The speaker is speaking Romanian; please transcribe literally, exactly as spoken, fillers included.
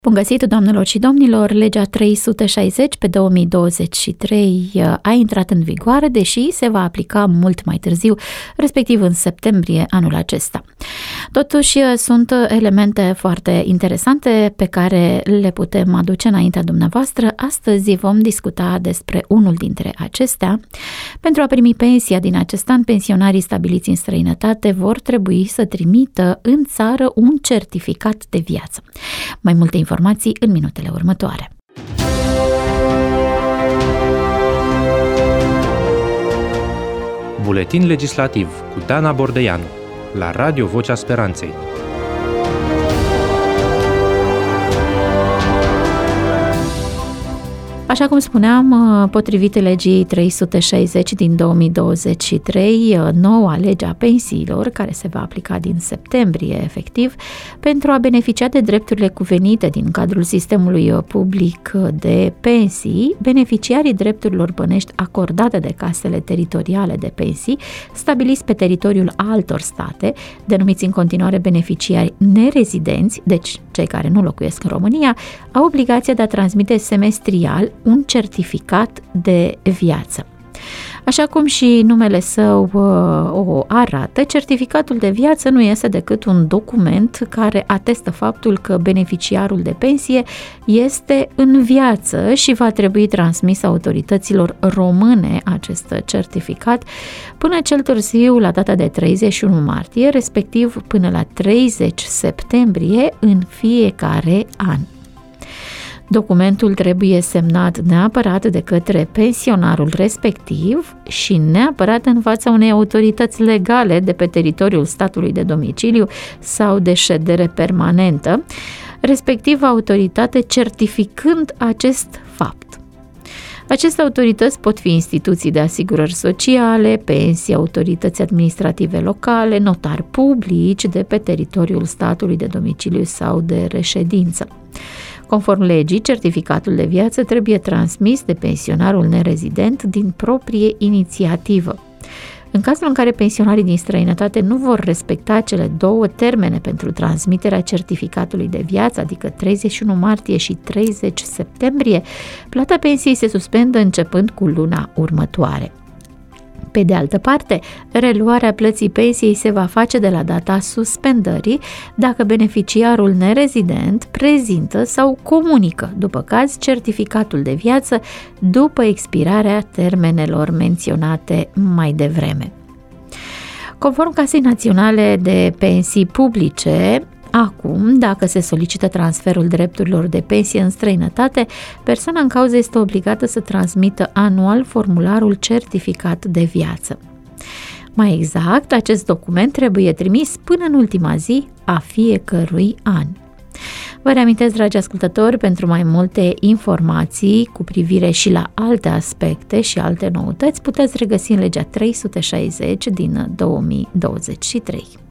Bun găsit, doamnelor și domnilor! Legea trei sute șaizeci pe două mii douăzeci și trei a intrat în vigoare, deși se va aplica mult mai târziu, respectiv în septembrie anul acesta. Totuși, sunt elemente foarte interesante pe care le putem aduce înaintea dumneavoastră. Astăzi vom discuta despre unul dintre acestea. Pentru a primi pensia din acest an, pensionarii stabiliți în străinătate vor trebui să trimită în țară un certificat de viață. Mai multe informații în minutele următoare. Buletin legislativ cu Dana Bordeianu la Radio Vocea Speranței. Așa cum spuneam, potrivit legii trei sute șaizeci din două mii douăzeci și trei, noua lege a pensiilor, care se va aplica din septembrie efectiv, pentru a beneficia de drepturile cuvenite din cadrul sistemului public de pensii, beneficiarii drepturilor bănești acordate de casele teritoriale de pensii, stabiliți pe teritoriul altor state, denumiți în continuare beneficiari nerezidenți, deci cei care nu locuiesc în România, au obligația de a transmite semestrial un certificat de viață. Așa cum și numele său uh, o arată, certificatul de viață nu este decât un document care atestă faptul că beneficiarul de pensie este în viață și va trebui transmis autorităților române acest certificat până cel târziu la data de treizeci și unu martie, respectiv până la treizeci septembrie în fiecare an. Documentul trebuie semnat neapărat de către pensionarul respectiv și neapărat în fața unei autorități legale de pe teritoriul statului de domiciliu sau de ședere permanentă, respectiv autoritate certificând acest fapt. Aceste autorități pot fi instituții de asigurări sociale, pensii, autorități administrative locale, notari publici de pe teritoriul statului de domiciliu sau de reședință. Conform legii, certificatul de viață trebuie transmis de pensionarul nerezident din proprie inițiativă. În cazul în care pensionarii din străinătate nu vor respecta cele două termene pentru transmiterea certificatului de viață, adică treizeci și unu martie și treizeci septembrie, plata pensiei se suspendă începând cu luna următoare. Pe de altă parte, reluarea plății pensiei se va face de la data suspendării dacă beneficiarul nerezident prezintă sau comunică, după caz, certificatul de viață după expirarea termenelor menționate mai devreme. Conform Casei Naționale de Pensii Publice, acum, dacă se solicită transferul drepturilor de pensie în străinătate, persoana în cauză este obligată să transmită anual formularul certificat de viață. Mai exact, acest document trebuie trimis până în ultima zi a fiecărui an. Vă reamintesc, dragi ascultători, pentru mai multe informații cu privire și la alte aspecte și alte noutăți, puteți regăsi în legea trei sute șaizeci din două mii douăzeci și trei.